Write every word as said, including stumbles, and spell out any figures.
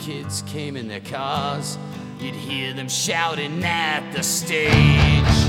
kids came in their cars, you'd hear them shouting at the stage.